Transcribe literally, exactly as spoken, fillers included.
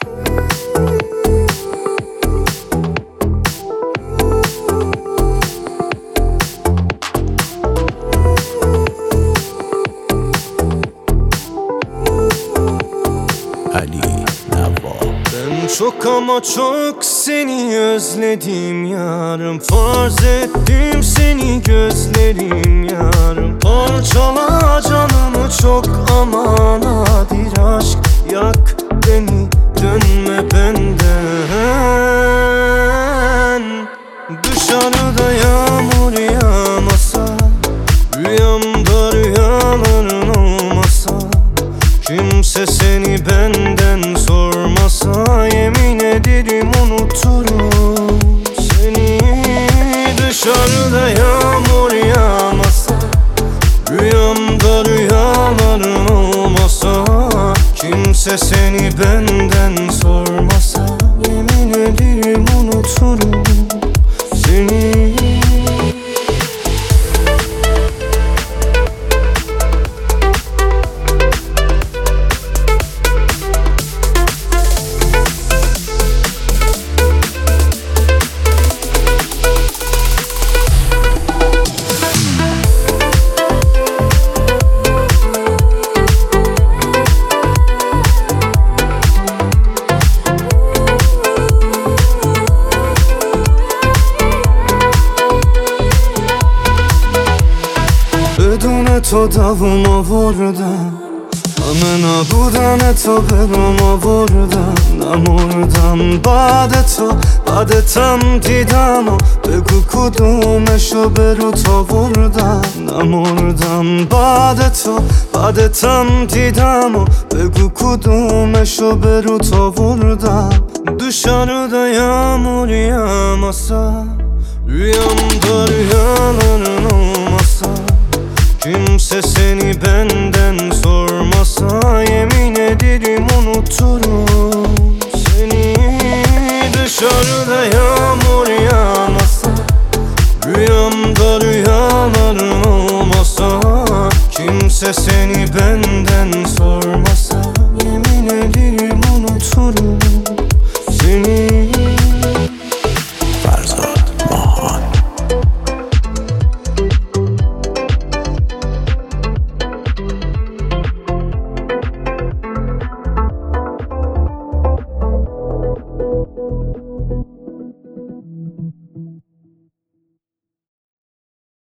Çok ama çok seni özledim yarım. Farz ettim seni gözlerim yarım. Parçala canımı çok ama nadir aşk. Yak beni, dönme benden. Dışarıda yağmur yağmasa, rüyamda rüyaların olmasa, kimse seni benden sormasa, yemin ederim unuturum seni. Dışarıda yağmur yağmasa, rüyamda rüyaların olmasa, kimse seni benden sormasa, yemin ederim unuturum seni. Bedune to davuma vurda, amena budane to beduma vurda. Namordam bade to, bade tam didamo, begu kudumeşo beru to vurda. Namordam bade to, bade tam didamo, begu kudumeşo beru to vurda. Dışarıda yağmur yağmasa, rüyamda rüyaların olmasa, kimse seni benden sormasa, yemin ederim unuturum seni. Dışarıda yağmur yağmasa, rüyamda rüyaların olmasa, kimse seni benden sormasa, yemin ederim unuturum